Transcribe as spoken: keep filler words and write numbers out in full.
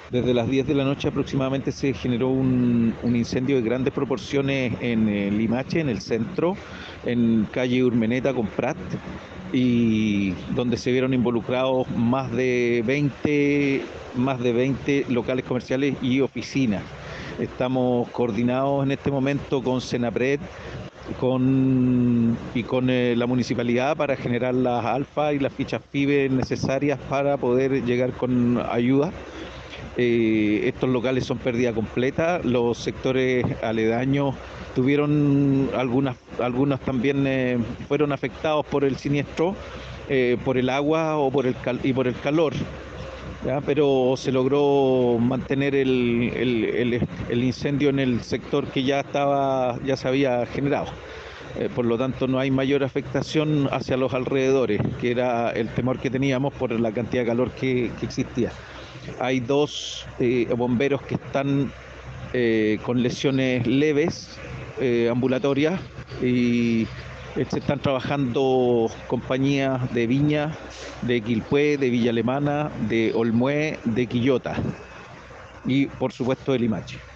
Desde las diez de la noche aproximadamente se generó un, un incendio de grandes proporciones en eh, Limache, en el centro, en calle Urmeneta con Prat, y donde se vieron involucrados más de veinte, más de veinte locales comerciales y oficinas. Estamos coordinados en este momento con Senapred con, y con eh, la municipalidad para generar las alfas y las fichas PYME necesarias para poder llegar con ayuda. Eh, estos locales son pérdida completa, los sectores aledaños tuvieron algunas, algunas también eh, fueron afectados por el siniestro, eh, por el agua o por el cal y por el calor, ¿ya? Pero se logró mantener el, el, el, el incendio en el sector que ya estaba, ya se había generado. Eh, por lo tanto, no hay mayor afectación hacia los alrededores, que era el temor que teníamos por la cantidad de calor que, que existía. Hay dos eh, bomberos que están eh, con lesiones leves, eh, ambulatorias, y eh, se están trabajando compañías de Viña, de Quilpué, de Villa Alemana, de Olmué, de Quillota y por supuesto de Limache.